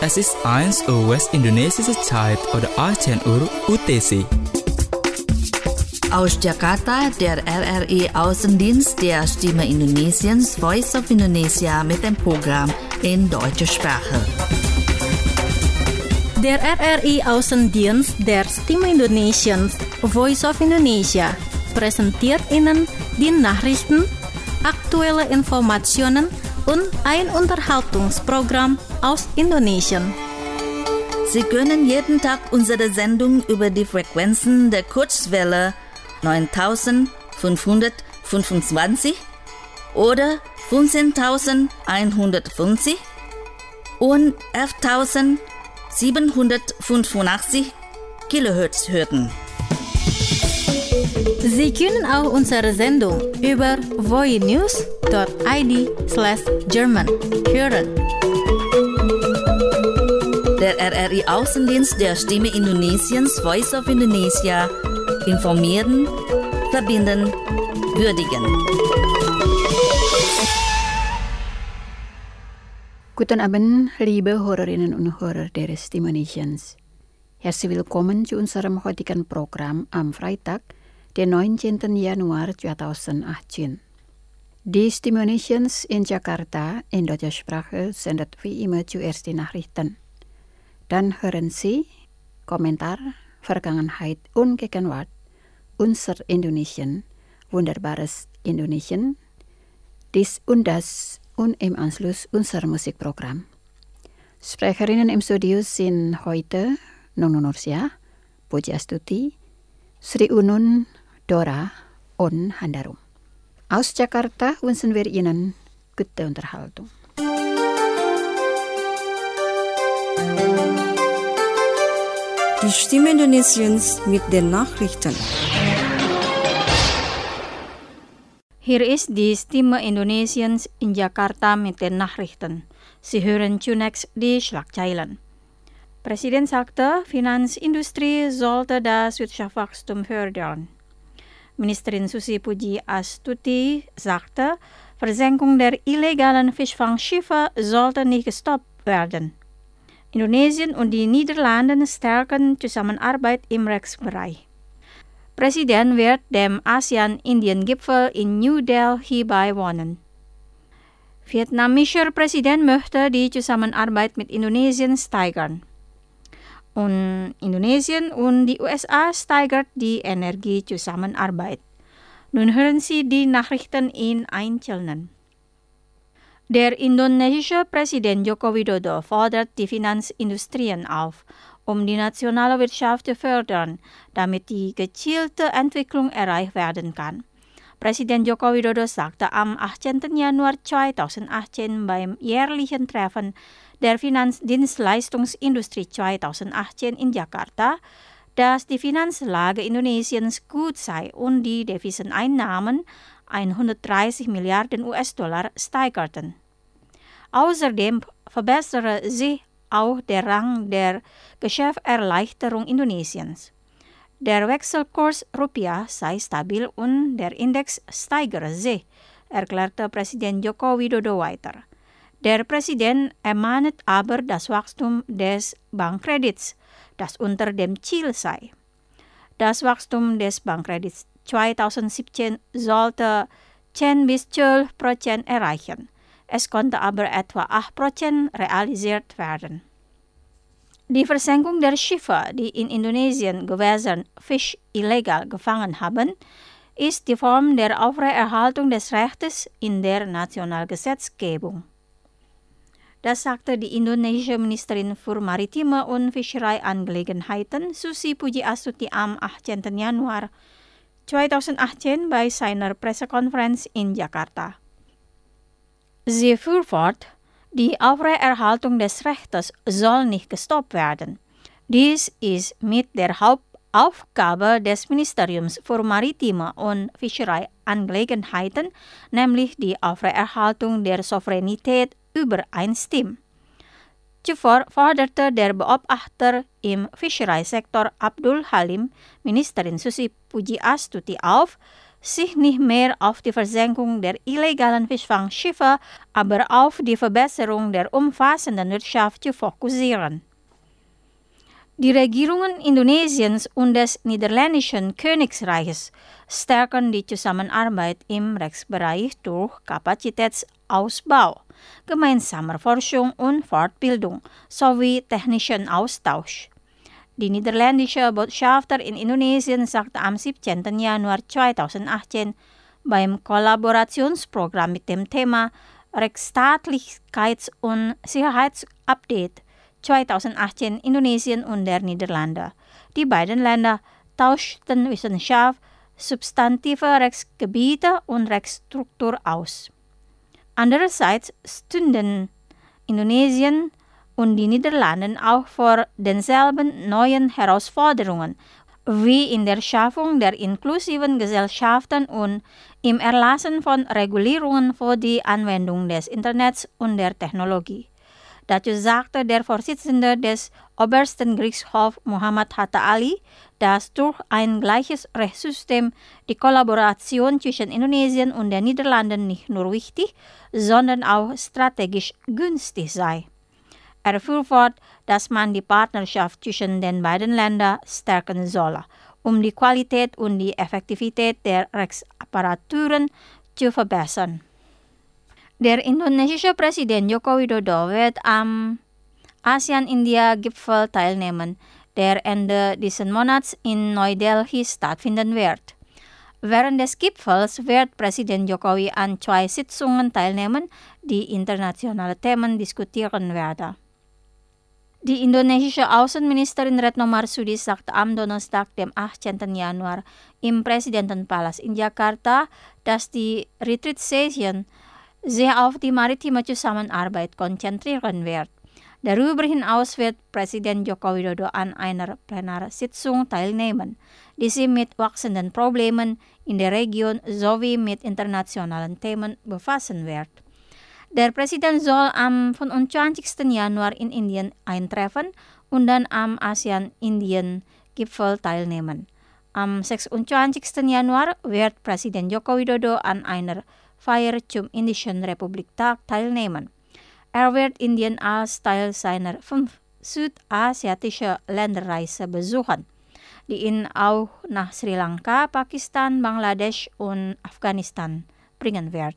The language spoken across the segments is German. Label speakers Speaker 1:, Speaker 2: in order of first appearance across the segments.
Speaker 1: Es ist 1 Uhr westindonesiische Zeit oder 18 Uhr UTC.
Speaker 2: Aus Jakarta, der RRI Außendienst der Stimme Indonesiens Voice of Indonesia mit dem Programm in deutscher Sprache.
Speaker 3: Der RRI Außendienst der Stimme Indonesiens Voice of Indonesia präsentiert Ihnen die Nachrichten, aktuelle Informationen und ein Unterhaltungsprogramm aus Indonesien.
Speaker 2: Sie können jeden Tag unsere Sendung über die Frequenzen der Kurzwelle 9525 oder 15150 und 11785 Kilohertz hören.
Speaker 3: Sie können auch unsere Sendung über voinews.id/German hören.
Speaker 2: Der RRI Außendienst der Stimme Indonesiens Voice of Indonesia informieren, verbinden, würdigen.
Speaker 4: Guten Abend, liebe Hörerinnen und Hörer der Stimme Indonesiens. Herzlich willkommen zu unserem heutigen Programm am Freitag, den 19. Januar 2018. Die Stimme Indonesiens in Jakarta in deutscher Sprache sendet wie immer zuerst die Nachrichten. Dann hören Sie Kommentar, Vergangenheit und Gegenwart, unser Indonesien, wunderbares Indonesien, dies und das und im Anschluss unser Musikprogramm. Sprecherinnen im Studio sind heute Nunu Nursia, Puji Astuti, Sri Unun, Dora und Handarum. Aus Jakarta wünschen wir Ihnen gute Unterhaltung.
Speaker 5: Die Stimme Indonesiens mit den Nachrichten.
Speaker 3: Hier ist die Stimme Indonesiens in Jakarta mit den Nachrichten. Sie hören zunächst die Schlagzeilen. Presiden sagte, Finanzindustrie sollte das Wirtschaftswachstum fördern. Ministerin Susi Puji Astuti sagte, Versenkung der illegalen Fischfangschiffe sollte nicht gestoppt werden. Indonesien und die Niederlande stärken Zusammenarbeit im Rechtsbereich. Präsident wird dem ASEAN-Indien-Gipfel in New Delhi beiwohnen. Vietnamischer Präsident möchte die Zusammenarbeit mit Indonesien steigern. Und Indonesien und die USA steigert die Energiezusammenarbeit. Nun hören Sie die Nachrichten in Einzelnen. Der indonesische Präsident Joko Widodo fordert die Finanzindustrien auf, um die nationale Wirtschaft zu fördern, damit die gezielte Entwicklung erreicht werden kann. Präsident Joko Widodo sagte am 18. Januar 2018 beim jährlichen Treffen der Finanzdienstleistungsindustrie 2018 in Jakarta, dass die Finanzlage Indonesiens gut sei und die Deviseneinnahmen 130 Milliarden US-Dollar steigerten. Außerdem verbessere sich auch der Rang der Geschäftserleichterung Indonesiens. Der Wechselkurs Rupiah sei stabil und der Index steigere sich, erklärte Präsident Joko Widodo weiter. Der Präsident ermahnt aber das Wachstum des Bankkredits, das unter dem Ziel sei. Das Wachstum des Bankkredits 2017 sollte 10-12% erreichen. Es konnte aber etwa 8% realisiert werden. Die Versenkung der Schiffe, die in Indonesien Gewässern Fisch illegal gefangen haben, ist die Form der Aufrechterhaltung des Rechtes in der Nationalgesetzgebung. Das sagte die indonesische Ministerin für Maritime und Fischereiangelegenheiten Susi Puji Astuti am 18. Januar 2018 bei seiner Pressekonferenz in Jakarta. Sie fuhr fort, die Aufrechterhaltung des Rechtes soll nicht gestoppt werden. Dies ist mit der Hauptaufgabe des Ministeriums für Maritime und Fischereiangelegenheiten, nämlich die Aufrechterhaltung der Souveränität, übereinstimmt. Zuvor forderte der Beobachter im Fischereisektor Abdul Halim Ministerin Susi Puji Astuti auf, sich nicht mehr auf die Versenkung der illegalen Fischfangschiffe, aber auf die Verbesserung der umfassenden Wirtschaft zu fokussieren. Die Regierungen Indonesiens und des Niederländischen Königreiches stärken die Zusammenarbeit im Rechtsbereich durch Kapazitätsausbau, gemeinsame Forschung und Fortbildung sowie technischen Austausch. Die niederländische Botschafter in Indonesien sagte am 17. Januar 2018 beim Kollaborationsprogramm mit dem Thema Rechtsstaatlichkeits- und Sicherheitsupdate 2018 Indonesien und der Niederlande. Die beiden Länder tauschten Wissenschaft, substantive Rechtsgebiete und Rechtsstruktur aus. Andererseits stünden Indonesien und die Niederlande auch vor denselben neuen Herausforderungen wie in der Schaffung der inklusiven Gesellschaften und im Erlassen von Regulierungen für die Anwendung des Internets und der Technologie. Dazu sagte der Vorsitzende des Obersten Gerichtshofs Muhammad Hatta Ali, dass durch ein gleiches Rechtssystem die Kollaboration zwischen Indonesien und den Niederlanden nicht nur wichtig, sondern auch strategisch günstig sei. Er fuhr fort, dass man die Partnerschaft zwischen den beiden Ländern stärken solle, um die Qualität und die Effektivität der Rechtsapparaturen zu verbessern. Der indonesische Präsident Joko Widodo wird am ASEAN-India-Gipfel teilnehmen, der Ende dieses Monats in Neu-Delhi stattfinden wird. Während des Gipfels wird Präsident Jokowi an 2 Sitzungen teilnehmen, die internationale Themen diskutieren werden. Die indonesische Außenministerin Retno Marsudi sagte am Donnerstag, dem 18. Januar, im Präsidentenpalast in Jakarta, dass die Retreat-Session sich auf die maritime Zusammenarbeit konzentrieren wird. Darüber hinaus wird Präsident Joko Widodo an einer Plenarsitzung teilnehmen, die sich mit wachsenden Problemen in der Region sowie mit internationalen Themen befassen wird. Der Präsident soll am 25. Januar in Indien eintreffen und dann am ASEAN-Indien-Gipfel teilnehmen. Am 26. Januar wird Präsident Joko Widodo an einer Feier zum Indischen Republiktag teilnehmen. Er wird Indien als Teil seiner 5 südasiatischen Länderreise besuchen, die ihn auch nach Sri Lanka, Pakistan, Bangladesch und Afghanistan bringen wird.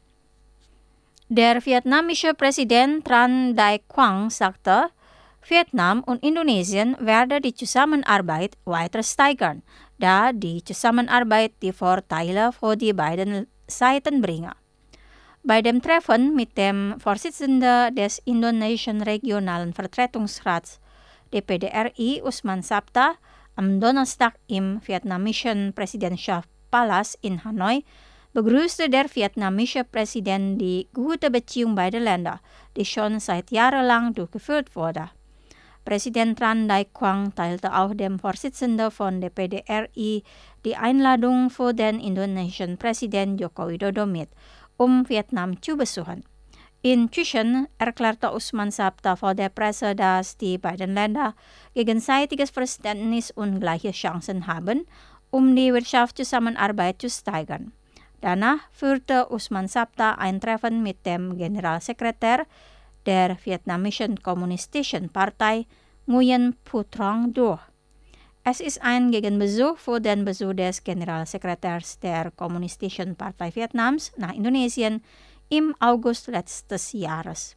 Speaker 3: Der vietnamesische Präsident Tran Dai Quang sagte, Vietnam und Indonesien werden die Zusammenarbeit weiter steigern, da die Zusammenarbeit die Vorteile für die beiden Seiten bringe. Bei dem Treffen mit dem Vorsitzenden des Indonesischen Regionalen Vertretungsrats DPD-RI Usman Sabta am Donnerstag im vietnamesischen Präsidentschaftspalast in Hanoi begrüßte der vietnamesische Präsident die gute Beziehung beider Länder, die schon seit jahrelang durchgeführt wurde. Präsident Tran Dai Quang teilte auch dem Vorsitzenden von DPD-RI die Einladung für den indonesischen Präsident Joko Widodo mit, um Vietnam zu besuchen. Inzwischen erklärte Usman Sabta vor der Presse, dass die beiden Länder gegenseitiges Verständnis und gleiche Chancen haben, um die Wirtschaftszusammenarbeit zu steigern. Danach führte Usman Sabta ein Treffen mit dem Generalsekretär der vietnamesischen Kommunistischen Partei, Nguyen Phu Trong durch. Es ist ein Gegenbesuch für den Besuch des Generalsekretärs der Kommunistischen Partei Vietnams nach Indonesien im August letztes Jahres.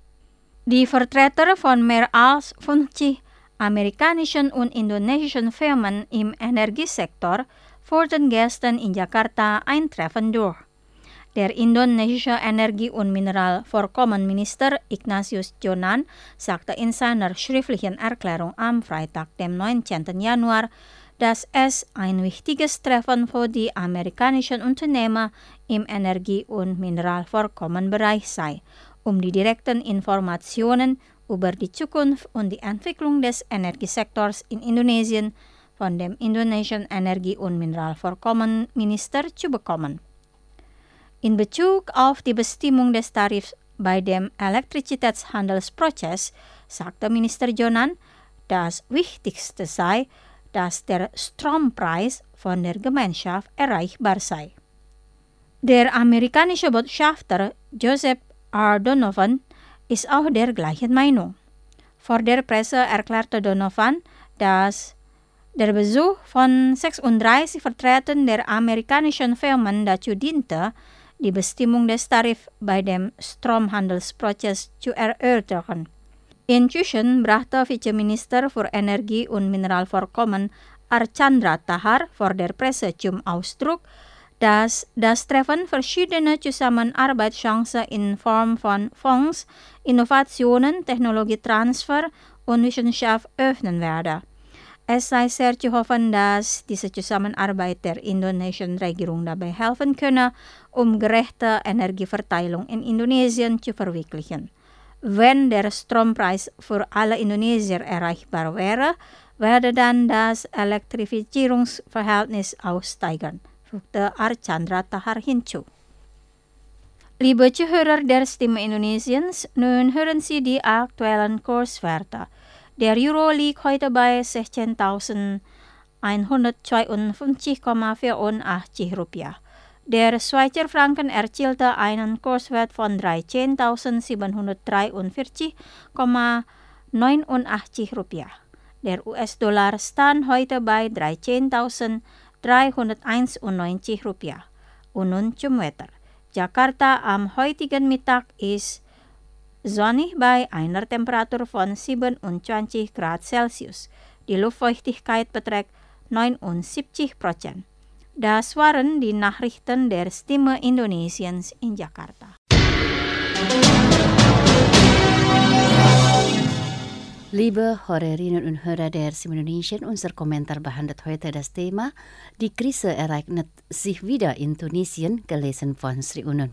Speaker 3: Die Vertreter von mehr als 50 amerikanischen und indonesischen Firmen im Energiesektor führten gestern in Jakarta ein Treffen durch. Der indonesische Energie- und Mineralvorkommenminister Ignatius Jonan sagte in seiner schriftlichen Erklärung am Freitag, dem 19. Januar, dass es ein wichtiges Treffen für die amerikanischen Unternehmer im Energie- und Mineralvorkommenbereich sei, um die direkten Informationen über die Zukunft und die Entwicklung des Energiesektors in Indonesien von dem indonesischen Energie- und Mineralvorkommenminister zu bekommen. In Bezug auf die Bestimmung des Tarifs bei dem Elektrizitätshandelsprozess sagte Minister Jonan, das Wichtigste sei, dass der Strompreis von der Gemeinschaft erreichbar sei. Der amerikanische Botschafter Joseph R. Donovan ist auch der gleichen Meinung. Vor der Presse erklärte Donovan, dass der Besuch von 36 Vertretern der amerikanischen Firmen dazu diente, die Bestimmung des Tarifs bei dem Stromhandelsprozess zu erörtern. Inzwischen brachte Vizeminister für Energie und Mineralvorkommen Archandra Tahar vor der Presse zum Ausdruck, dass das Treffen verschiedene Zusammenarbeitschancen in Form von Fonds, Innovationen, Technologietransfer und Wissenschaft öffnen werde. Es sei sehr zu hoffen, dass diese Zusammenarbeit der indonesischen Regierung dabei helfen könne, gerechte Energieverteilung in Indonesien zu verwirklichen. Wenn der Strompreis für alle Indonesier erreichbar wäre, werde dann das Elektrifizierungsverhältnis auch steigen, fügte Archandra Tahar hinzu. Liebe Zuhörer der Stimme Indonesiens, nun hören Sie die aktuellen Kurswerte. Der Euro liegt heute bei 16.152,84 Rupiah. Der Schweizer Franken erzielte einen Kurswert von 13.743,89 Rupiah. Der US-Dollar stand heute bei 13.391 Rupiah. Und nun zum Wetter. Jakarta am heutigen Mittag ist sonnig bei einer Temperatur von 27 Grad Celsius. Die Luftfeuchtigkeit beträgt 79%. Das waren die Nachrichten der Stimme Indonesiens in Jakarta.
Speaker 6: Liebe Hörerinnen und Hörer der Stimme Indonesien, unser Kommentar behandelt heute das Thema Die Krise ereignet sich wieder in Tunesien, gelesen von Sri Unun.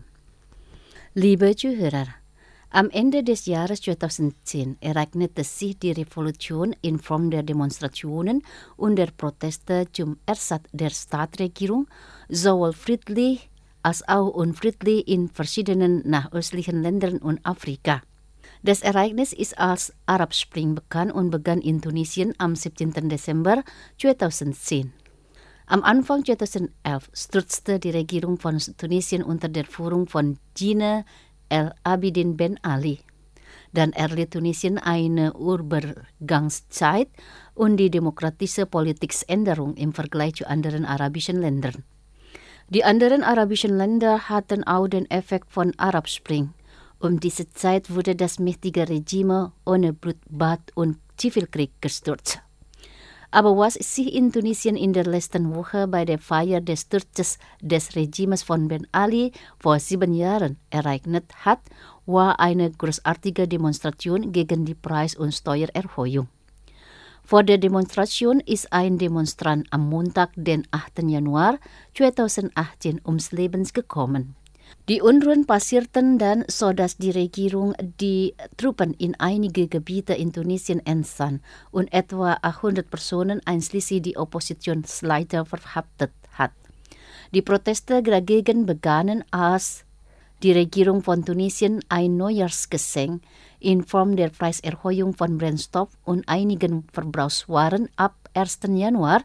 Speaker 6: Liebe Zuhörer, am Ende des Jahres 2010 ereignete sich die Revolution in Form der Demonstrationen und der Proteste zum Ersatz der Staatsregierung, sowohl friedlich als auch unfriedlich in verschiedenen nahöstlichen Ländern und Afrika. Das Ereignis ist als Arab Spring bekannt und begann in Tunesien am 17. Dezember 2010. Am Anfang 2011 stürzte die Regierung von Tunesien unter der Führung von Zine El Abidine Ben Ali. Dann erlitt Tunesien eine Übergangszeit und die demokratische Politikänderung im Vergleich zu anderen arabischen Ländern. Die anderen arabischen Länder hatten auch den Effekt von Arab Spring. Um diese Zeit wurde das mächtige Regime ohne Blutbad und Zivilkrieg gestürzt. Aber was sich in Tunesien in der letzten Woche bei der Feier des Sturzes des Regimes von Ben Ali vor 7 Jahren ereignet hat, war eine großartige Demonstration gegen die Preis- und Steuererhöhung. Vor der Demonstration ist ein Demonstrant am Montag, den 8. Januar 2018, ums Leben gekommen. Die Unruhen passierten dann, sodass die Regierung die Truppen in einige Gebiete in Tunesien entsandt und etwa 100 Personen einschließlich die Oppositionsleiter verhaftet hat. Die Proteste dagegen begannen, als die Regierung von Tunesien ein Neujahrsgeschenk in Form der Preiserhöhung von Brennstoff und einigen Verbrauchswaren ab 1. Januar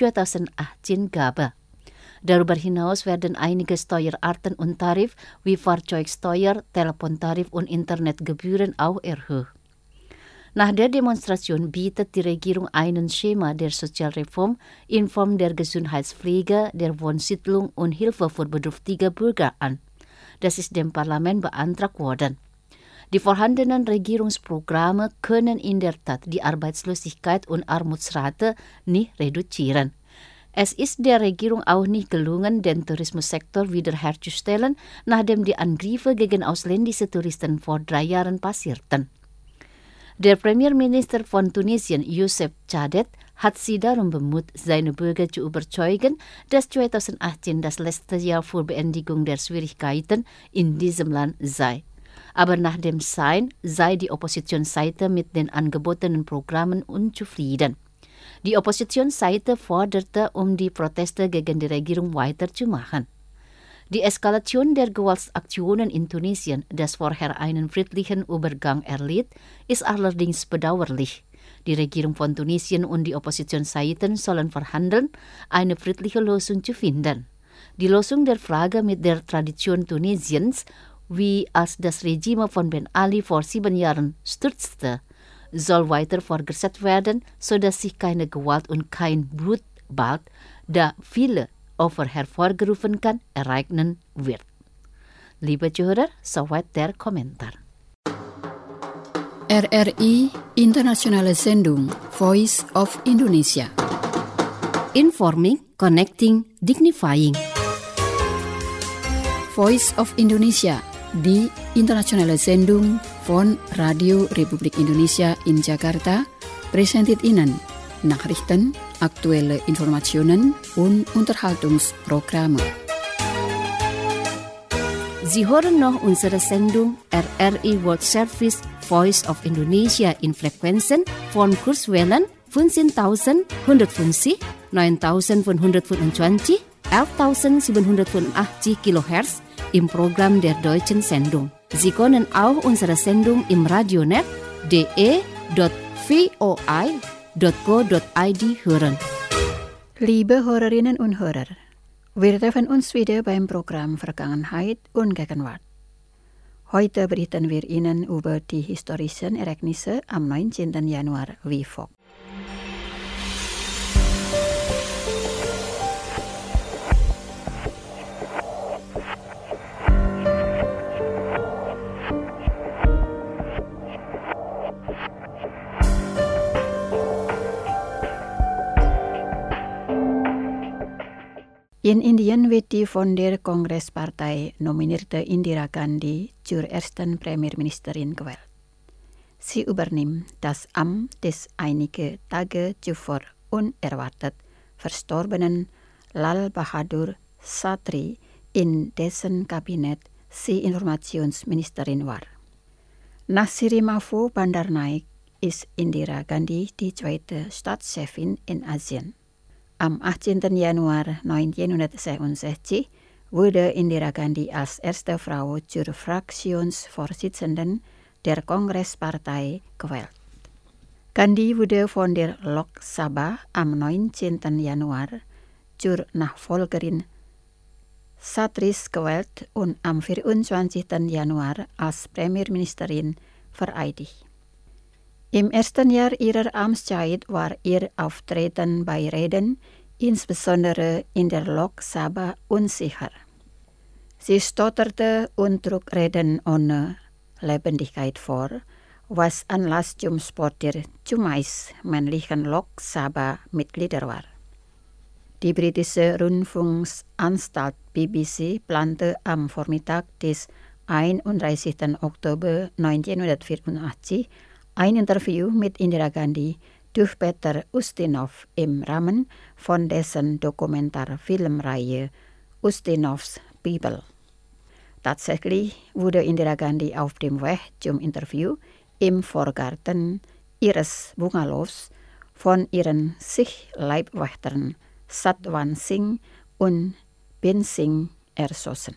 Speaker 6: 2018 gab. Darüber hinaus werden einige Steuerarten und Tarif wie Fahrzeugsteuer, Telefontarif und Internetgebühren auch erhöht. Nach der Demonstration bietet die Regierung ein Schema der Sozialreform in Form der Gesundheitspflege, der Wohnsiedlung und Hilfe für bedürftige Bürger an. Das ist dem Parlament beantragt worden. Die vorhandenen Regierungsprogramme können in der Tat die Arbeitslosigkeit und Armutsrate nicht reduzieren. Es ist der Regierung auch nicht gelungen, den Tourismussektor wiederherzustellen, nachdem die Angriffe gegen ausländische Touristen vor 3 Jahren passierten. Der Premierminister von Tunesien, Youssef Chadet, hat sie darum bemüht, seine Bürger zu überzeugen, dass 2018 das letzte Jahr für Beendigung der Schwierigkeiten in diesem Land sei. Aber nach dem Sein sei die Oppositionsseite mit den angebotenen Programmen unzufrieden. Die Oppositionsseite forderte, die Proteste gegen die Regierung weiterzumachen. Die Eskalation der Gewaltaktionen in Tunesien, das vorher einen friedlichen Übergang erlitt, ist allerdings bedauerlich. Die Regierung von Tunesien und die Oppositionsseiten sollen verhandeln, eine friedliche Lösung zu finden. Die Lösung der Frage mit der Tradition Tunesiens, wie als das Regime von Ben Ali vor 7 Jahren stürzte, soll weiter fortgesetzt werden, sodass sich keine Gewalt und kein Blutbad, da viele Opfer hervorgerufen kann, ereignen wird. Liebe Zuhörer, soweit der Kommentar.
Speaker 4: RRI Internationale Sendung Voice of Indonesia.
Speaker 6: Informing, connecting, dignifying.
Speaker 4: Voice of Indonesia, die internationale Sendung von Radio Republik Indonesia in Jakarta, präsentiert Ihnen Nachrichten, aktuelle Informationen und Unterhaltungsprogramme.
Speaker 6: Sie hören noch unsere Sendung RRI World Service Voice of Indonesia in Frequenzen von Kurzwellen 15.150, 9.525, 11.785 kHz im Programm der deutschen Sendung. Sie können auch unsere Sendung im Radionet de.voi.go.id hören.
Speaker 4: Liebe Hörerinnen und Hörer, wir treffen uns wieder beim Programm Vergangenheit und Gegenwart. Heute berichten wir Ihnen über die historischen Ereignisse am 19. Januar wie folgt. In Indien wird die von der Kongresspartei nominierte Indira Gandhi zur ersten Premierministerin gewählt. Sie übernimmt das Amt des einige Tage zuvor unerwartet verstorbenen Lal Bahadur Shastri, in dessen Kabinett sie Informationsministerin war. Nach Sri Mahfuz Bandaranaike ist Indira Gandhi die zweite Staatschefin in Asien. Am 18. Januar 1966 wurde Indira Gandhi als erste Frau zur Fraktionsvorsitzenden der Kongresspartei gewählt. Gandhi wurde von der Lok Sabha am 19. Januar zur Nachfolgerin Shastris gewählt und am 24. Januar als Premierministerin vereidigt. Im ersten Jahr ihrer Amtszeit war ihr Auftreten bei Reden, insbesondere in der Lok Sabha, unsicher. Sie stotterte und trug Reden ohne Lebendigkeit vor, was Anlass zum Spot der zumeist männlichen Lok Sabha-Mitglieder war. Die britische Rundfunkanstalt BBC plante am Vormittag des 31. Oktober 1984 ein Interview mit Indira Gandhi durch Peter Ustinov im Rahmen von dessen Dokumentarfilmreihe Ustinovs People. Tatsächlich wurde Indira Gandhi auf dem Weg zum Interview im Vorgarten ihres Bungalows von ihren Leibwächtern Satwan Singh und Bin Singh erschossen.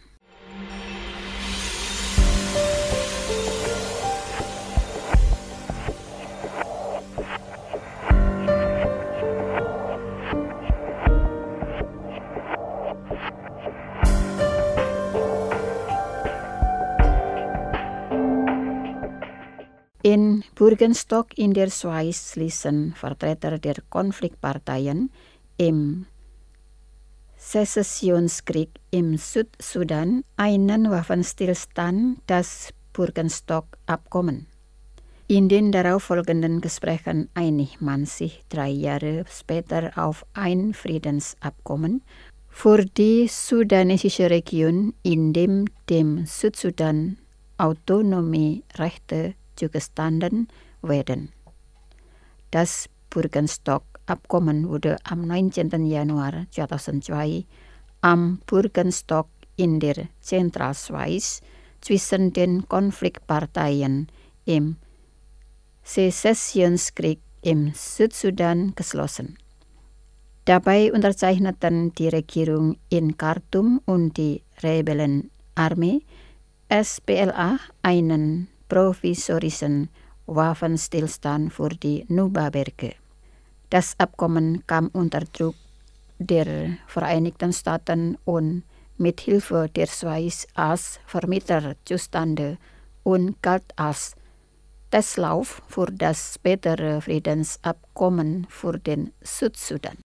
Speaker 4: In Burgenstock in der Schweiz ließen Vertreter der Konfliktparteien im Sezessionskrieg im Südsudan einen Waffenstillstand, das Burgenstock-Abkommen. In den darauffolgenden Gesprächen einigt man sich 3 Jahre später auf ein Friedensabkommen für die sudanesische Region, in dem Südsudan Autonomierechte zugestanden werden. Das Burgenstock-Abkommen wurde am 19. Januar 2002 am Burgenstock in der Zentralschweiz zwischen den Konfliktparteien im Sezessionskrieg im Südsudan geschlossen. Dabei unterzeichneten die Regierung in Khartoum und die Rebellenarmee SPLA einen provisorischen Waffenstillstand für die Nuba-Berge. Das Abkommen kam unter Druck der Vereinigten Staaten und mit Hilfe der Schweiz als Vermittler zustande und galt als Testlauf für das spätere Friedensabkommen für den Südsudan.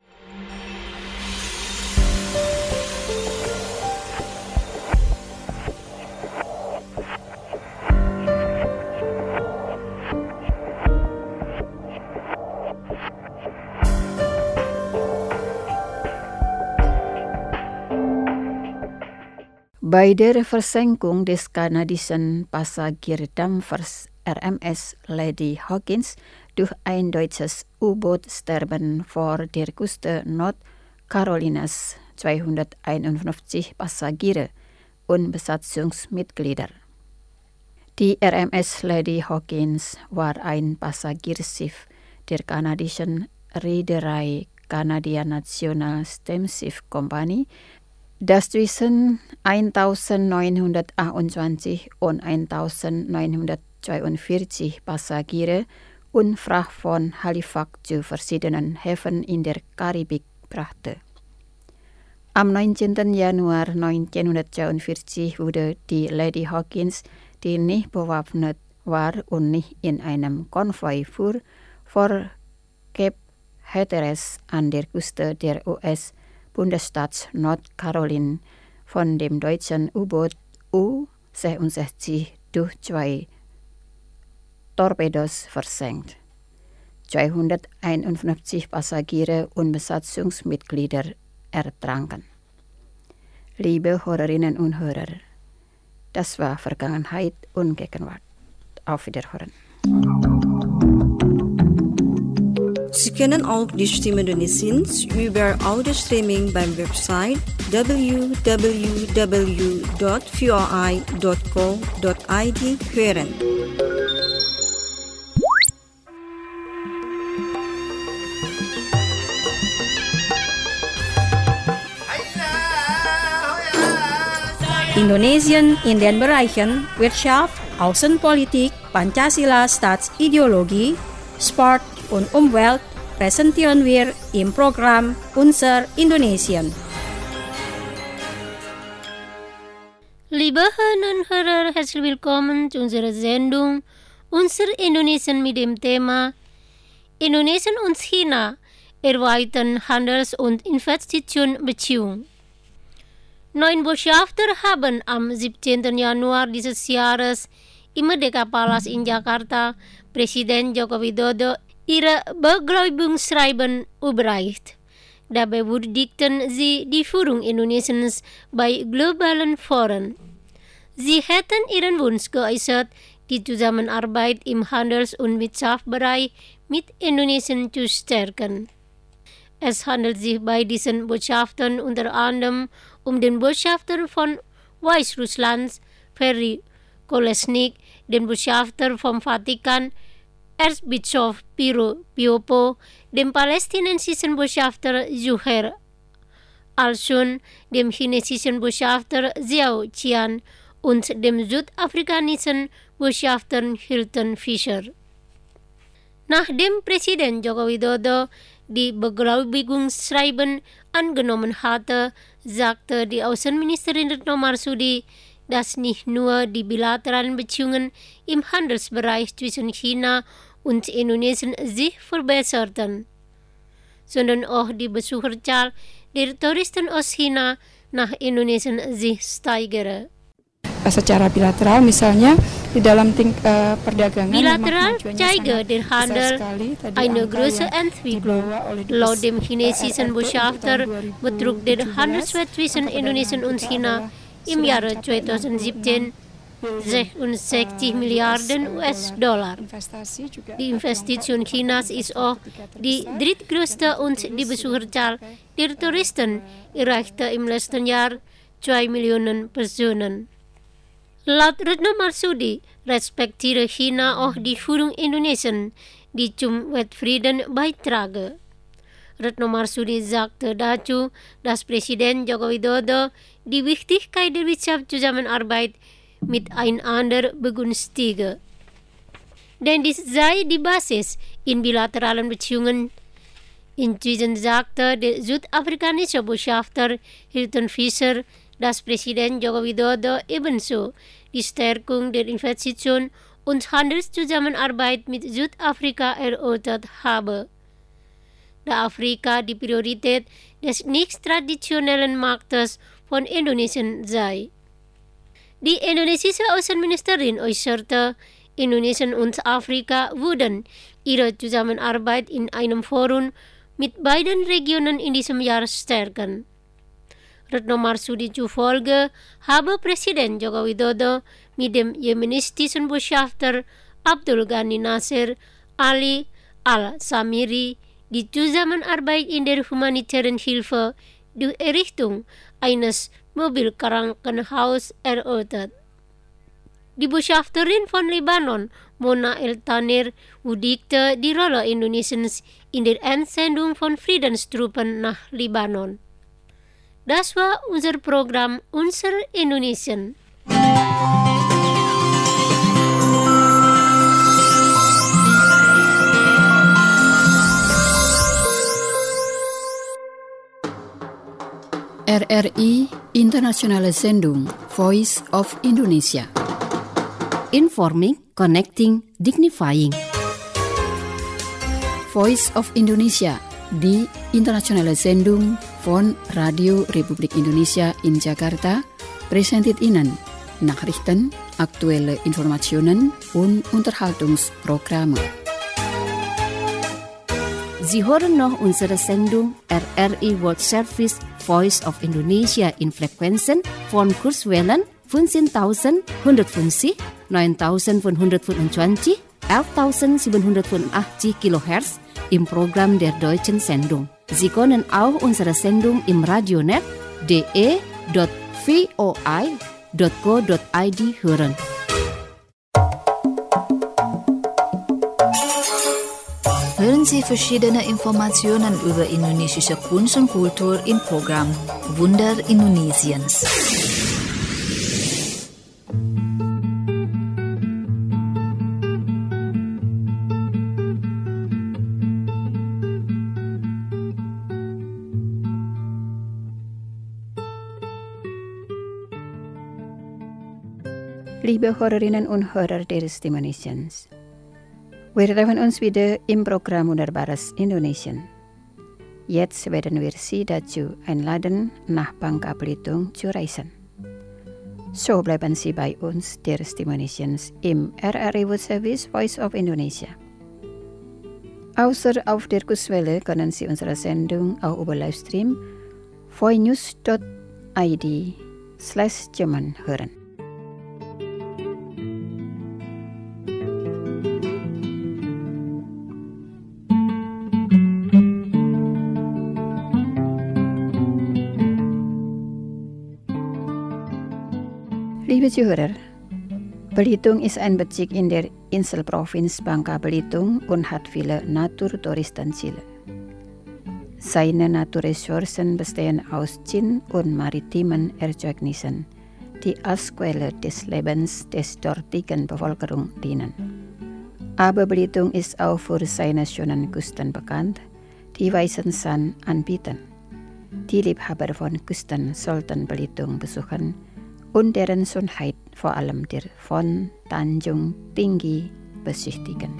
Speaker 4: Bei der Versenkung des kanadischen Passagierdampfers RMS Lady Hawkins durch ein deutsches U-Boot sterben vor der Küste Nordcarolinas 251 Passagiere und Besatzungsmitglieder. Die RMS Lady Hawkins war ein Passagierschiff der kanadischen Reederei Canadian National Steamship Company, das zwischen 1928 und 1942 Passagiere und Fracht von Halifax zu verschiedenen Häfen in der Karibik brachte. Am 19. Januar 1942 wurde die Lady Hawkins, die nicht bewaffnet war und nicht in einem Konvoi fuhr, vor Cape Hatteras an der Küste der US-Bundesstaat Nordcarolina von dem deutschen U-Boot U-66 durch 2 Torpedos versenkt. 251 Passagiere und Besatzungsmitglieder ertranken. Liebe Hörerinnen und Hörer, das war Vergangenheit und Gegenwart. Auf Wiederhören.
Speaker 5: Sie können auch die Stimme Indonesiens über Audio-Streaming beim Website www.voi.co.id hören.
Speaker 3: Indonesien in den Bereichen Wirtschaft, Außenpolitik, Pancasila Staatsideologie, Sport und Umwelt präsentieren wir im Programm Unser Indonesien.
Speaker 7: Liebe Hörerinnen und Hörer, herzlich willkommen zu unserer Sendung Unser Indonesien mit dem Thema Indonesien und China erweitern Handels- und Investitionsbeziehungen. 9 Botschafter haben am 17. Januar dieses Jahres im Merdeka Palace in Jakarta Präsident Joko Widodo ihre Beglaubigerungsschreiben überreicht. Dabei würdigten sie die Führung Indonesiens bei globalen Foren. Sie hätten ihren Wunsch geäußert, die Zusammenarbeit im Handels- und Wirtschaftsbereich mit Indonesien zu stärken. Es handelt sich bei diesen Botschaftern unter anderem um den Botschafter von Weißrusslands, Ferry Kolesnik, den Botschafter vom Vatikan, Erzbischof Piero Piopo, dem palästinensischen Botschafter Zuhair Al-Shun, dem chinesischen Botschafter Xiao Qian und dem südafrikanischen Botschafter Hilton Fischer. Nachdem Präsident Joko Widodo die Beglaubigungsschreiben angenommen hatte, sagte die Außenministerin Retno Marsudi, dass nicht nur die bilateralen Beziehungen im Handelsbereich zwischen China und Indonesien sich verbesserten, sondern auch die Besucherzahl der Touristen aus China nach Indonesien sich steigere.
Speaker 8: Secara bilateral misalnya di dalam perdagangan
Speaker 7: bilateral zeige der Handel eine große Entwicklung. Laut dem chinesischen Botschafter betrug der Handelswert zwischen Indonesien und China im Jahre 2017 66 Milliarden US-Dollar. Die Investition Chinas ist auch die drittgrößte und die Besucherzahl der Touristen erreichte im letzten Jahr 2 Millionen Personen. Laut Retno Marsudi respektiere China auch die Führung Indonesien, die zum Weltfrieden beitrage. Retno Marsudi sagte dazu, dass Präsident Joko Widodo die Wichtigkeit der Wirtschaftszusammenarbeit miteinander begünstige. denn dies sei die Basis in bilateralen Beziehungen. Inzwischen sagte der südafrikanische Botschafter Hilton Fischer, dass Präsident Joko Widodo ebenso die Stärkung der Investition und Handelszusammenarbeit mit Südafrika erörtert habe. Da Afrika die Priorität des nicht traditionellen Marktes von Indonesien sei. Die indonesische Außenministerin äußerte, Indonesien und Afrika würden ihre Zusammenarbeit in einem Forum mit beiden Regionen in diesem Jahr stärken. Retno Marsudi zufolge habe Präsident Joko Widodo mit dem jemenitischen Botschafter Abdul Ghani Nasser Ali al-Samiri die Zusammenarbeit in der humanitären Hilfe durch Errichtung eines Mobilkrankenhauses erörtert. Die Botschafterin von Libanon, Mona El-Taner, würdigte die Rolle Indonesiens in der Entsendung von Friedenstruppen nach Libanon. Das war unser Programm Unser Indonesien.
Speaker 4: RRI Internationale Sendung Voice of Indonesia.
Speaker 6: Informing, connecting, dignifying.
Speaker 4: Voice of Indonesia, die internationale Sendung von Radio Republik Indonesia in Jakarta, präsentiert Ihnen Nachrichten, aktuelle Informationen und Unterhaltungsprogramme.
Speaker 6: Sie hören noch unsere Sendung RRI World Service Voice of Indonesia in Frequenzen von Kurzwellen 15.150, 9.525, 11.785 kHz im Programm der deutschen Sendung. Sie können auch unsere Sendung im Radionet de.voi.co.id hören.
Speaker 2: Hören Sie verschiedene Informationen über indonesische Kunst und Kultur im Programm Wunder Indonesiens.
Speaker 4: Liebe Hörerinnen und Hörer der Stimme Indonesiens, wir treffen uns wieder im Programm Wunderbares Indonesien. Jetzt werden wir Sie dazu einladen, nach Bangka Belitung zu reisen. So bleiben Sie bei uns, der Stimme Indonesiens, im RRI World Service Voice of Indonesia. Außer auf der Kurzwelle können Sie unsere Sendung auch über Livestream voinews.id/German hören. Liebe Zuhörer, Belitung ist ein Bezirk in der Inselprovinz Bangka Belitung und hat viele Naturtouristenziele. Seine Naturressourcen bestehen aus Jin- und maritimen Erzeugnissen, die als Quelle des Lebens des dortigen Bevölkerung dienen. Aber Belitung ist auch für seine schönen Küsten bekannt, die weißen Sand anbieten. Die Liebhaber von Küsten sollten Belitung besuchen und deren Schönheit, vor allem der von Tanjung Tinggi, besichtigen.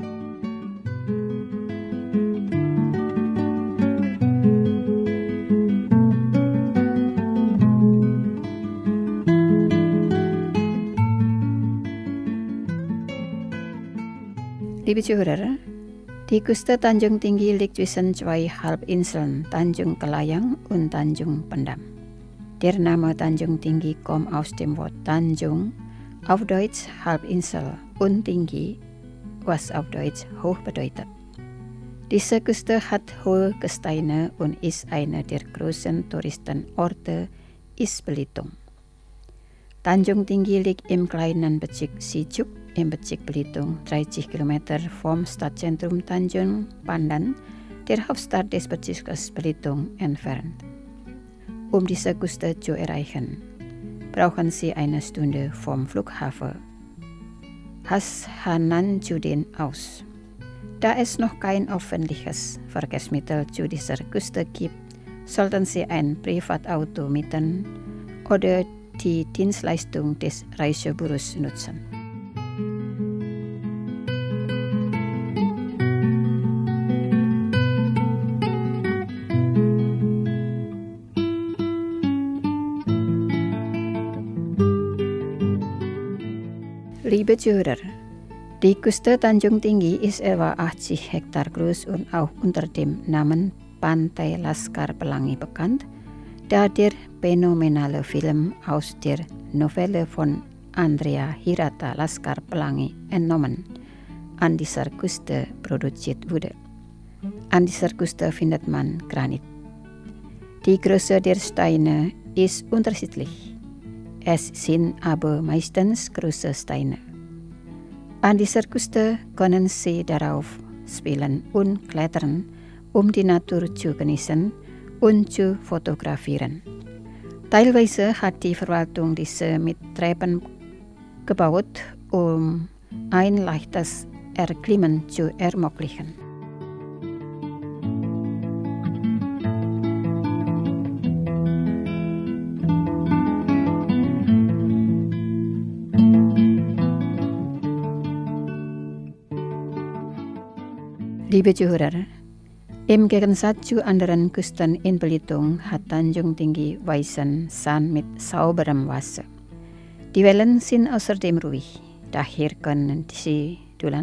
Speaker 4: Liebe Zuhörer, die Küste Tanjung Tinggi liegt zwischen zwei Halbinseln, Tanjung Kelayang und Tanjung Pendam. Der Name Tanjung Tinggi kommt aus dem Wort Tanjung, auf Deutsch Halbinsel, und Tinggi, was auf Deutsch hoch bedeutet. Diese Küste hat hohe Gesteine und ist einer der größten Touristenorte ist Belitung. Tanjung Tinggi liegt im kleinen Bezirk Sijuk im Bezirk Belitung, 30 Kilometer vom Stadtzentrum Tanjung Pandan, der Hauptstadt des Bezirks Belitung, entfernt. Um diese Küste zu erreichen, brauchen Sie eine Stunde vom Flughafen. Hassananjudin aus. Da es noch kein öffentliches Verkehrsmittel zu dieser Küste gibt, sollten Sie ein Privatauto mieten oder die Dienstleistung des Reisebüros nutzen. Liebe Zuhörer, die Küste Tanjung Tinggi ist etwa 80 Hektar groß und auch unter dem Namen Pantai Laskar Pelangi bekannt, da der phänomenale Film aus der Novelle von Andrea Hirata Laskar Pelangi entnommen an dieser Küste produziert wurde. An dieser Küste findet man Granit. Die Größe der Steine ist unterschiedlich. Es sind aber meistens große Steine. An dieser Küste können Sie darauf spielen und klettern, um die Natur zu genießen und zu fotografieren. Teilweise hat die Verwaltung diese mit Treppen gebaut, um ein leichtes Erklimmen zu ermöglichen. Liebe Zuhörer, im Gegensatz zu anderen Küsten in Belitung hat Tanjung Tinggi weißen Sand mit sauberem Wasser. Die Wellen sind außerdem ruhig, daher können die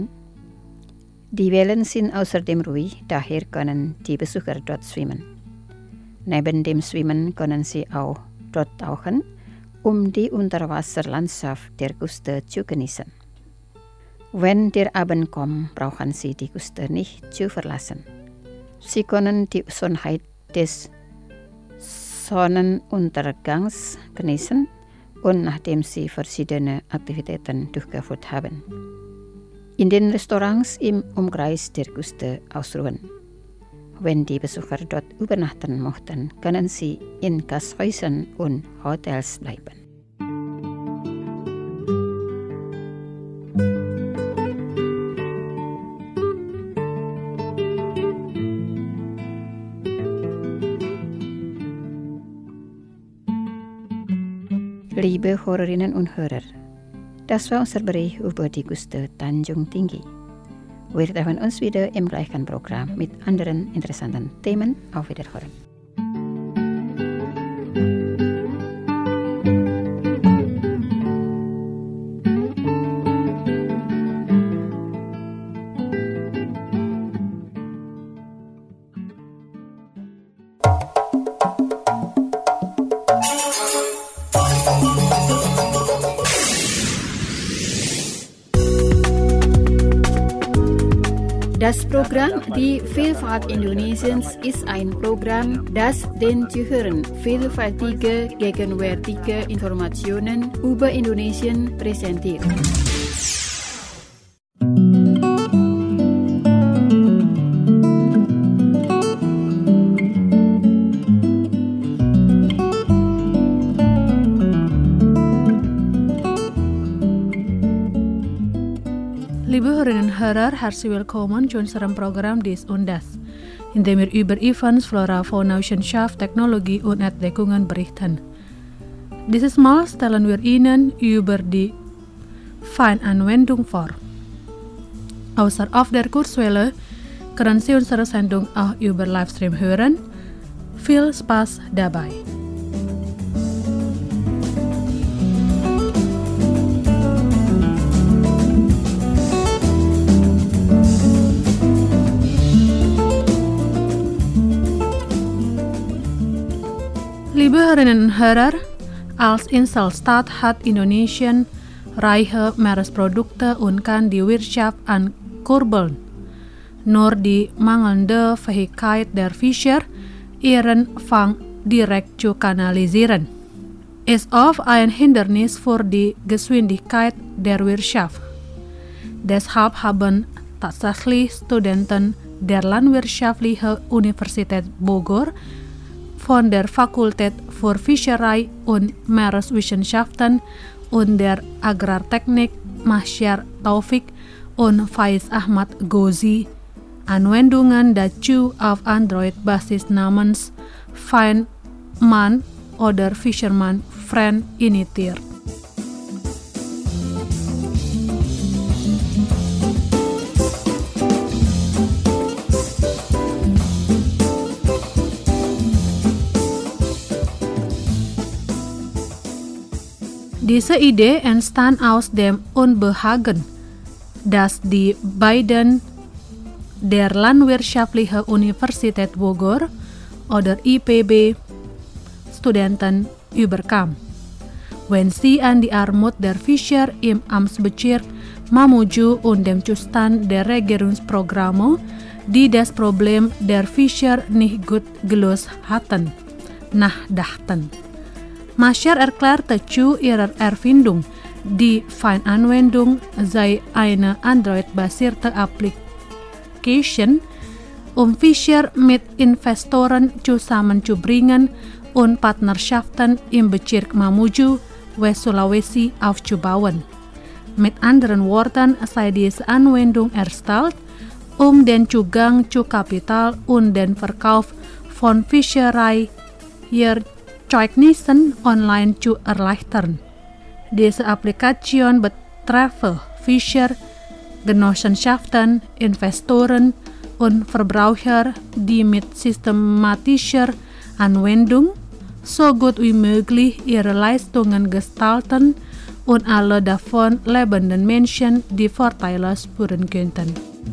Speaker 4: Besucher dort schwimmen. Neben dem Schwimmen können sie auch dort tauchen, um die Unterwasserlandschaft der Küste zu genießen. Wenn der Abend kommt, brauchen Sie die Küste nicht zu verlassen. Sie können die Schönheit des Sonnenuntergangs genießen und nachdem Sie verschiedene Aktivitäten durchgeführt haben, in den Restaurants im Umkreis der Küste ausruhen. Wenn die Besucher dort übernachten möchten, können Sie in Gasthäusern und Hotels bleiben. Liebe Hörerinnen und Hörer, das war unser Bericht über die Küste Tanjung Tinggi. Wir treffen uns wieder im gleichen Programm mit anderen interessanten Themen. Auf Wiederhören. Das Programm Die Vielfalt Indonesiens ist ein Programm, das den Zuhörern vielfältige, gegenwärtige Informationen über Indonesien präsentiert.
Speaker 9: Liebe Hörerinnen und Hörer, herzlich willkommen zu unserem Programm Dies und Das, in dem wir über Events, Flora, Fauna, Wissenschaft, Technologie und Entdeckungen berichten. Dieses Mal stellen wir Ihnen über die Feinanwendung vor. Außer auf der Kurzwelle können Sie unsere Sendung auch über Livestream hören. Viel Spaß dabei! Liebe Hörerinnen und Hörer, als Inselstaat hat Indonesien reiche Meeresprodukte und kann die Wirtschaft ankurbeln. Nur die mangelnde Fähigkeit der Fischer, ihren Fang direkt zu kanalisieren, ist oft ein Hindernis für die Geschwindigkeit der Wirtschaft. Deshalb haben tatsächlich Studenten der Landwirtschaftlichen Universität Bogor von der Fakultät für Fischerei und Meereswissenschaften und der Agrartechnik Masyar Taufik und Faiz Ahmad Ghozi, Anwendungen dazu auf Android-Basis namens Feynman oder Fisherman Friend initiiert. Diese Idee entstand aus dem Unbehagen, dass die beiden der Landwirtschaftliche Universität Bogor oder IPB Studenten überkam, wenn sie an die Armut der Fischer im Amtsbezirk Mamuju und dem Zustand der Regierungsprogramme, die das Problem der Fischer nicht gut gelöst hatten, nachdachten. Masyar erklärte zu ihrer Erfindung, die Feynman-Anwendung sei eine Android-basierte Applikation, Fischer mit Investoren zusammenzubringen und Partnerschaften im Bezirk Mamuju, West Sulawesi aufzubauen. Mit anderen Worten sei diese Anwendung erstellt, den Zugang zu Kapital und den Verkauf von Fischereierzeugnisse online zu erleichtern. Diese Applikation betreffe Fischer, Genossenschaften, Investoren und Verbraucher, die mit systematischer Anwendung so gut wie möglich ihre Leistungen gestalten und alle davon lebenden Menschen die Vorteile spüren könnten.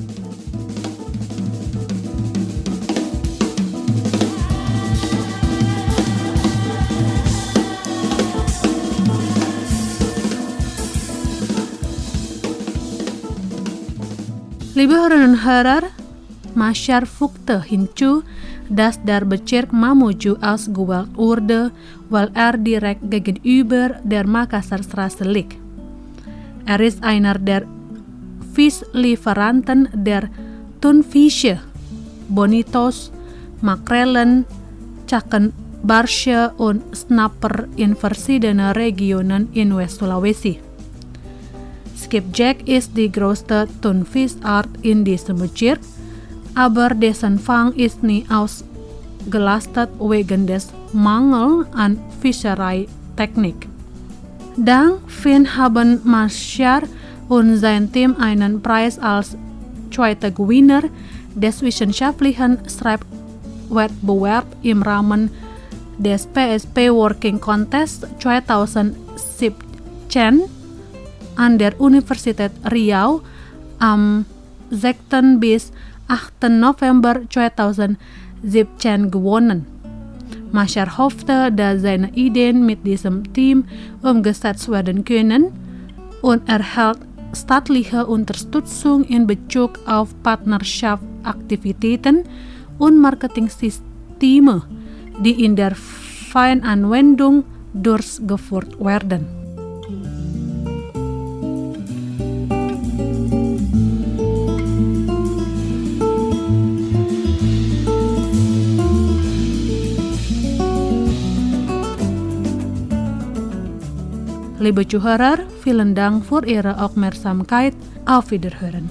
Speaker 9: Liebe Hörerinnen und Hörer, Masyar fügte hinzu, dass der Bezirk Mamuju ausgewählt wurde, weil direkt gegenüber der Makassarstraße liegt. Ist einer der Fischlieferanten der Thunfische, Bonitos, Makrelen, Cakenbarsche und Snapper in verschiedenen Regionen in West Sulawesi. Skipjack ist die größte Thunfischart in diesem Bezirk, aber dessen Fang ist nie ausgelastet wegen des Mangels an Fischereitechnik. Daraufhin haben Masyar und sein Team einen Preis als zweiter Gewinner des wissenschaftlichen Schreibwettbewerbs im Rahmen des PSP Working Contest 2017 an der Universität Riau am 6. bis 8. November 2017 gewonnen. Masyar hoffte, dass seine Ideen mit diesem Team umgesetzt werden können und erhält staatliche Unterstützung in Bezug auf Partnerschaftsaktivitäten und Marketingsysteme, die in der Feynman-Anwendung durchgeführt werden. Liebe Zuhörer, vielen Dank für Ihre Aufmerksamkeit. Auf Wiederhören.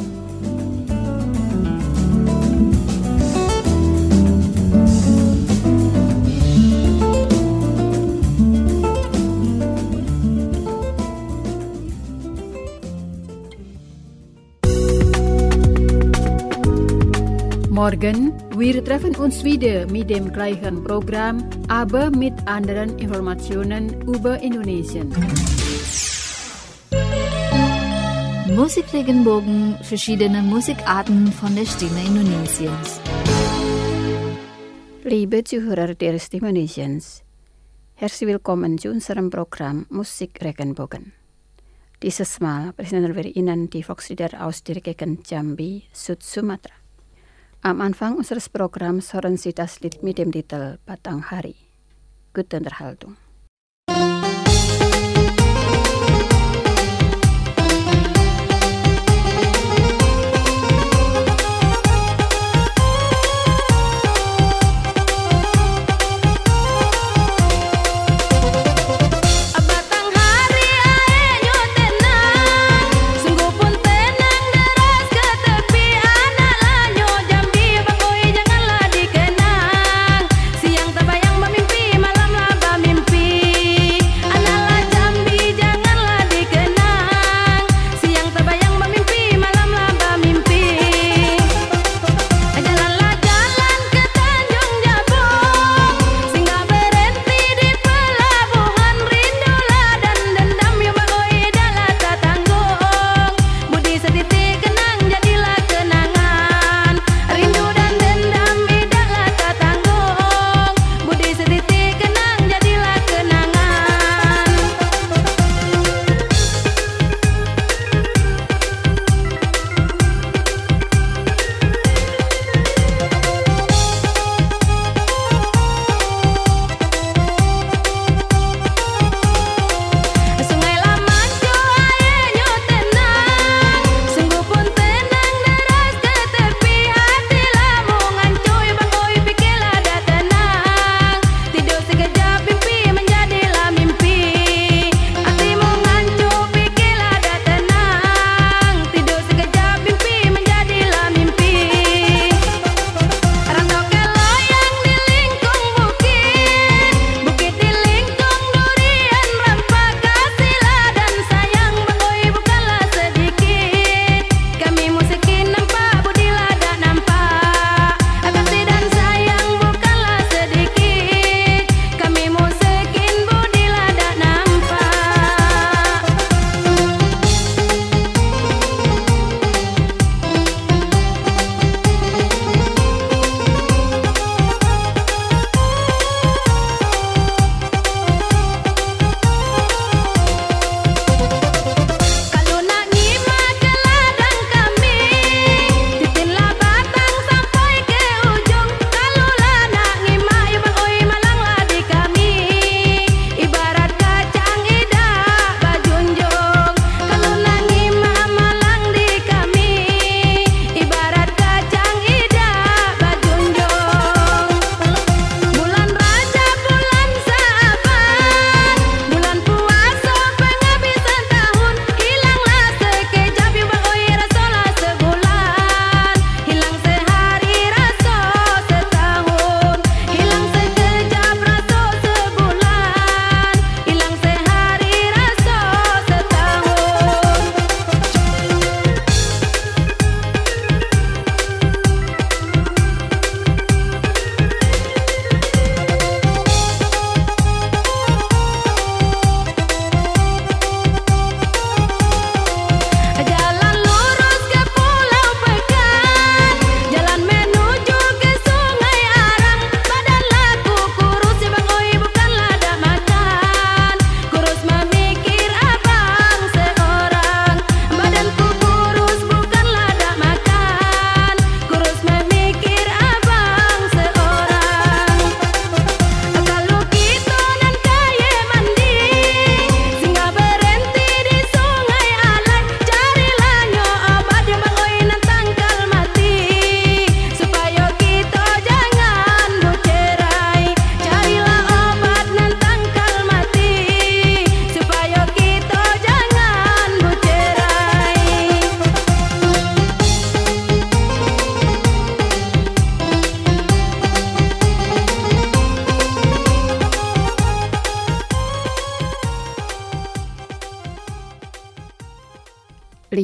Speaker 4: Morgen, wir treffen uns wieder mit dem gleichen Programm, aber mit anderen Informationen über Indonesien.
Speaker 2: Musikregenbogen, verschiedene Musikarten von der Stimme Indonesiens.
Speaker 4: Liebe Zuhörer der Stimme Indonesiens, herzlich willkommen zu unserem Programm Musikregenbogen. Dieses Mal präsentieren wir Ihnen die Volkslieder aus der Gegend Jambi, Süd-Sumatra. Am Anfang unseres Programms hören Sie das Lied mit dem Titel Batang Hari. Gute Unterhaltung.
Speaker 10: Batang hari ae nyotena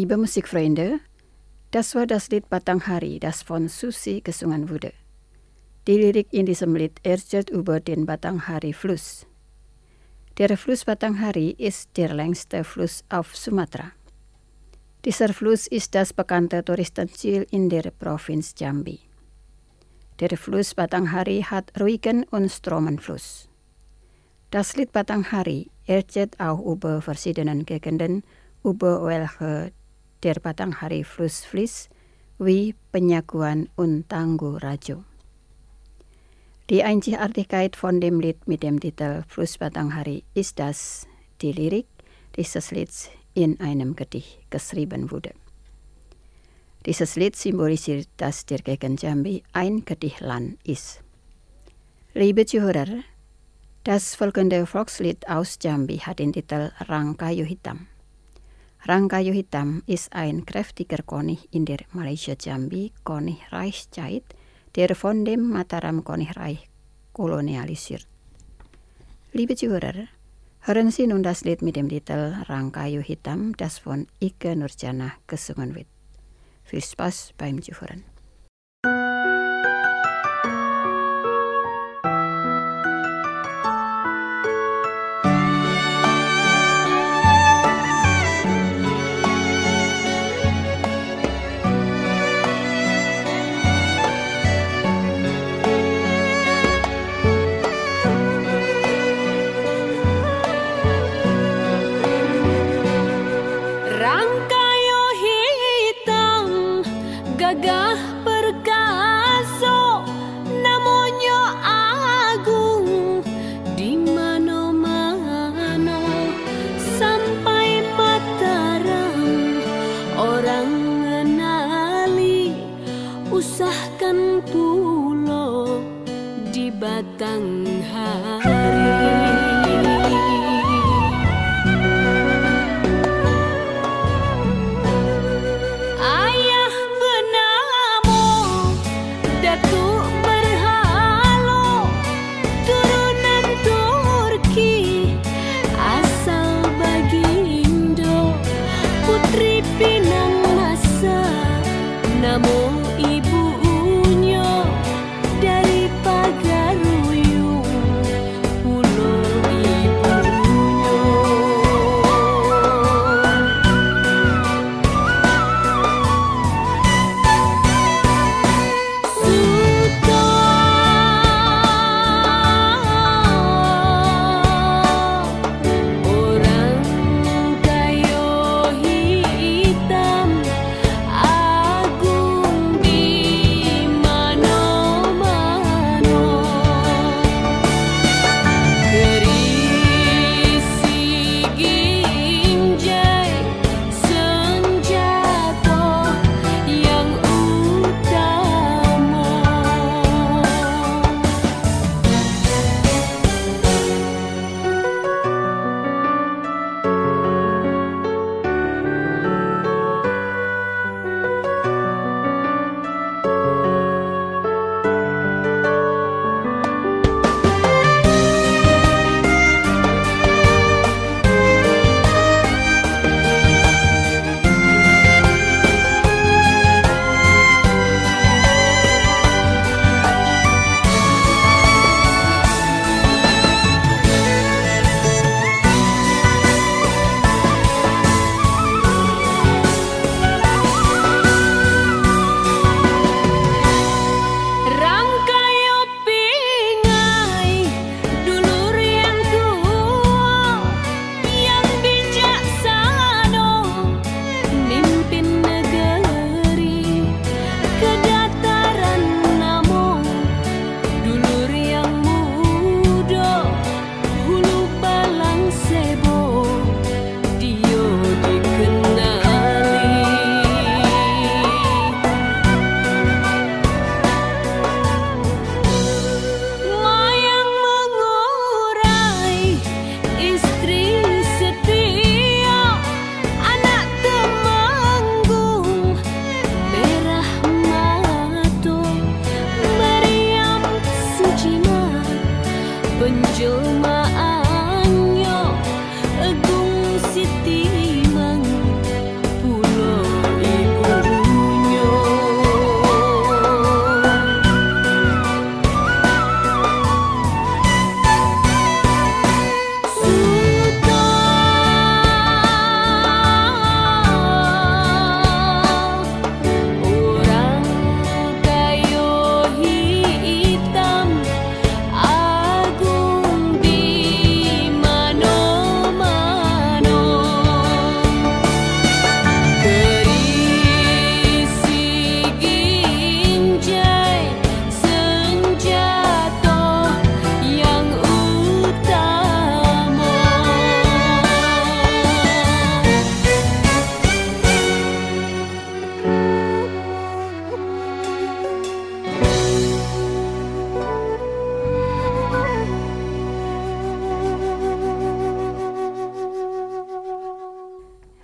Speaker 4: Liebe Musikfreunde, das war das Lied Batanghari, das von Susi gesungen wurde. Die Lyrik in diesem Lied erzählt über den Batanghari-Fluss. Der Fluss Batanghari ist der längste Fluss auf Sumatra. Dieser Fluss ist das bekannte Touristenziel in der Provinz Jambi. Der Fluss Batanghari hat ruhigen und stromen Fluss. Das Lied Batanghari erzählt auch über verschiedene Gegenden, über welche der Batanghari-Fluss fließt, wie Penyaguan und Tangguh Rajo. Die Einzigartigkeit von dem Lied mit dem Titel Fluss Batanghari ist, dass die Lyrik dieses Lieds in einem Gedicht geschrieben wurde. Dieses Lied symbolisiert, dass der Gegend Jambi ein Gedichtland ist. Liebe Zuhörer, das folgende Volkslied aus Jambi hat den Titel Rang Kayu Hitam. Rang Kayu Hitam ist ein kräftiger König in der Malaysia Jambi, Königreich Zeit, der von dem Mataram Königreich kolonialisiert. Liebe Zuhörer, hören Sie nun das Lied mit dem Titel Rang Kayu Hitam, das von Ike Nurjana gesungen wird. Viel Spaß beim Zuhören.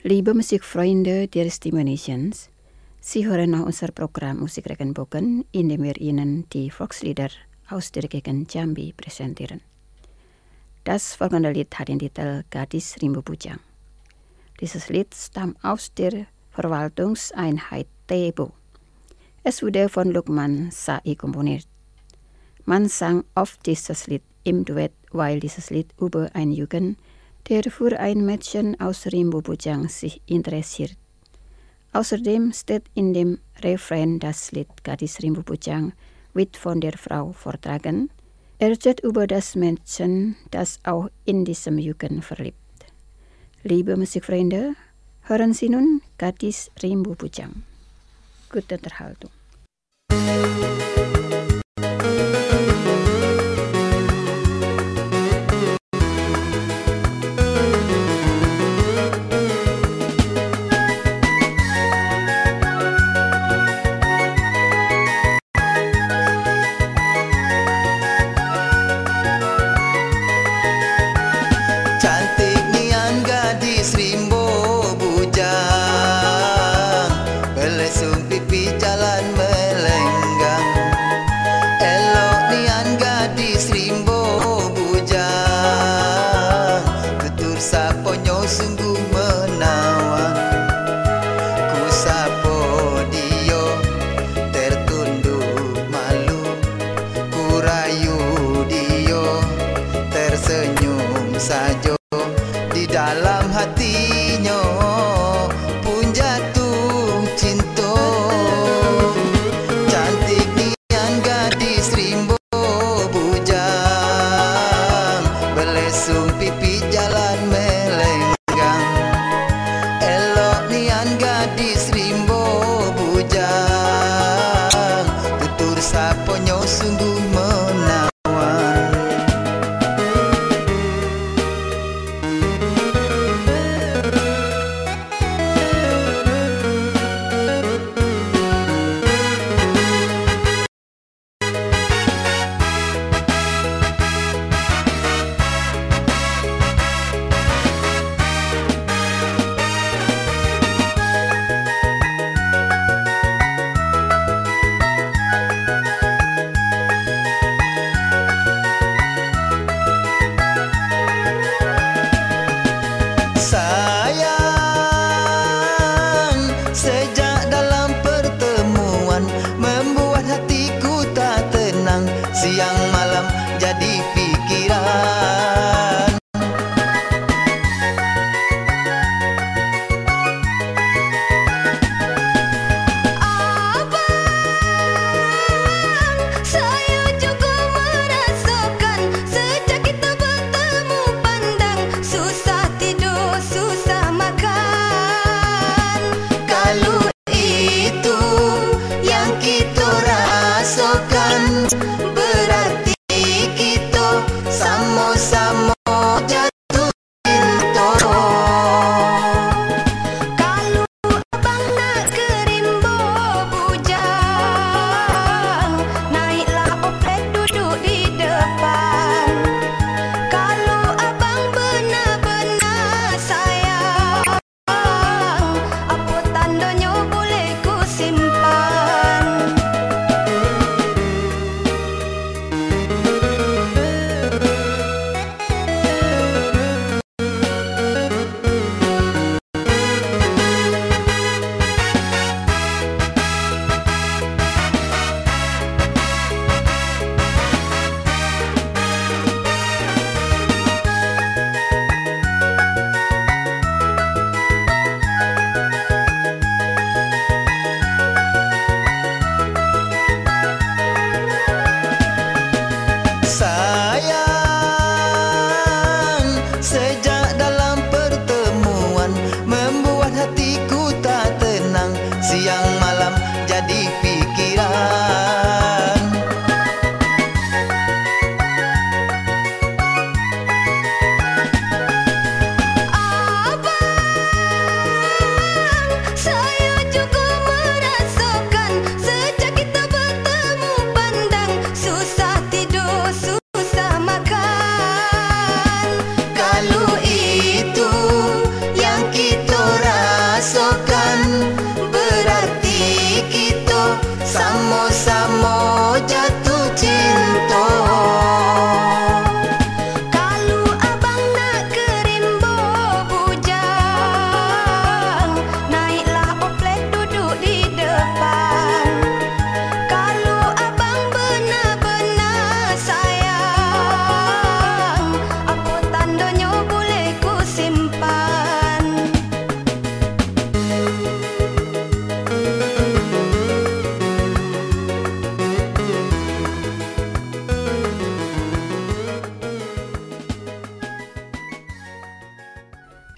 Speaker 4: Liebe Musikfreunde der Stimulations, Sie hören nach unser Programm Musik Regenbogen, in dem wir Ihnen die Volkslieder aus der Gegend Jambi präsentieren. Das folgende Lied hat den Titel Gadis Rimbu Bujang. Dieses Lied stammt aus der Verwaltungseinheit Tebo. Es wurde von Lukman Sai komponiert. Man sang oft dieses Lied im Duett, weil dieses Lied über einen Jungen, der für ein Mädchen aus Rimbu Bujang sich interessiert. Außerdem steht in dem Refrain das Lied Gadis Rimbu Bujang wird von der Frau vortragen. Erzählt über das Mädchen, das auch in diesem Jungen verliebt. Liebe Musikfreunde, hören Sie nun Gadis Rimbu Bujang. Gute Unterhaltung.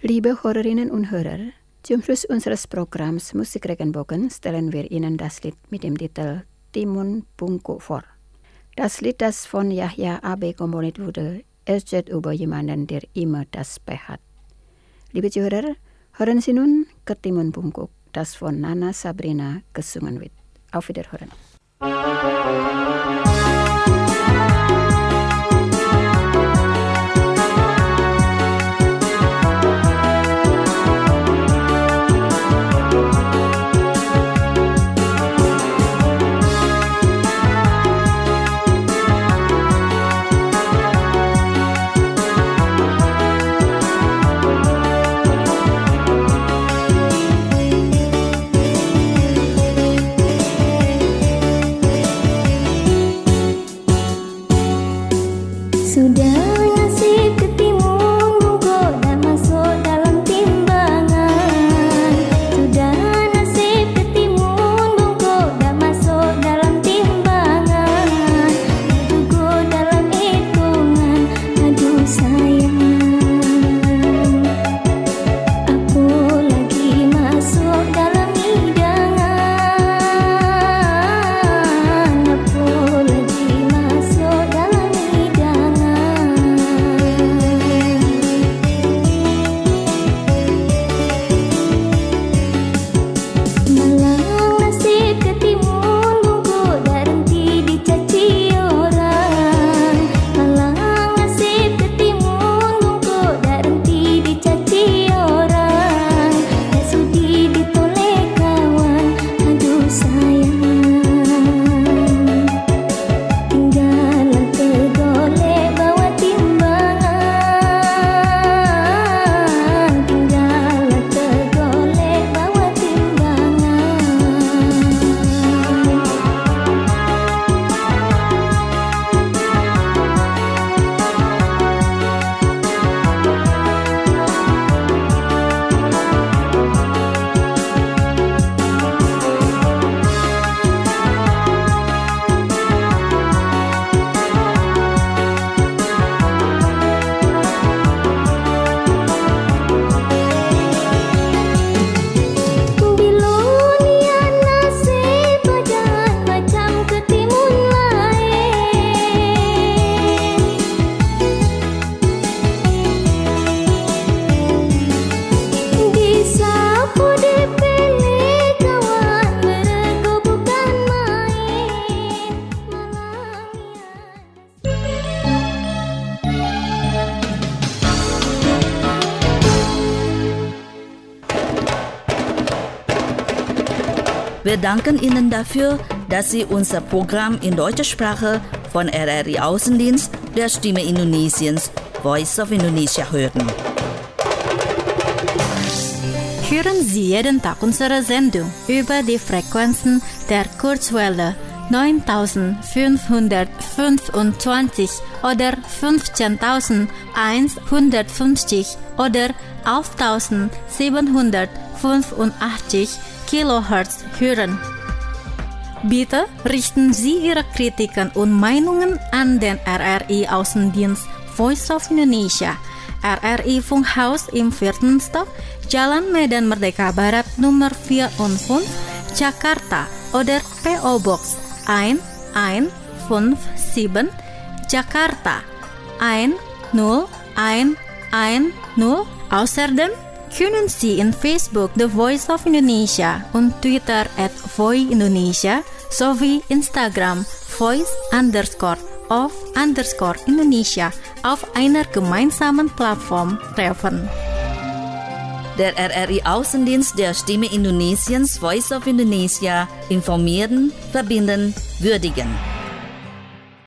Speaker 4: Liebe Hörerinnen und Hörer, zum Schluss unseres Programms Musikregenbogen stellen wir Ihnen das Lied mit dem Titel Timun Bungku vor. Das Lied, das von Yahya AB komponiert wurde, erzählt über jemanden, der immer das Pech hat. Liebe Zuhörer, hören Sie nun Ketimun Bungkuk, das von Nana Sabrina gesungen wird. Auf Wiederhören.
Speaker 2: Wir danken Ihnen dafür, dass Sie unser Programm in deutscher Sprache von RRI Außendienst der Stimme Indonesiens, Voice of Indonesia hören.
Speaker 10: Hören Sie jeden Tag unsere Sendung über die Frequenzen der Kurzwelle 9525 oder 15150 oder 11785 Kilohertz hören. Bitte richten Sie Ihre Kritiken und Meinungen an den RRI Außendienst Voice of Indonesia, RRI Funkhaus im 4. Stock, Jalan Medan Merdeka Barat Nummer 4/5, Jakarta oder PO Box 1157, Jakarta 10110. Außerdem können Sie in Facebook The Voice of Indonesia und Twitter @voiindonesia sowie Instagram voice_of_Indonesia auf einer gemeinsamen Plattform treffen.
Speaker 2: Der RRI Außendienst der Stimme Indonesiens, Voice of Indonesia, informieren, verbinden, würdigen.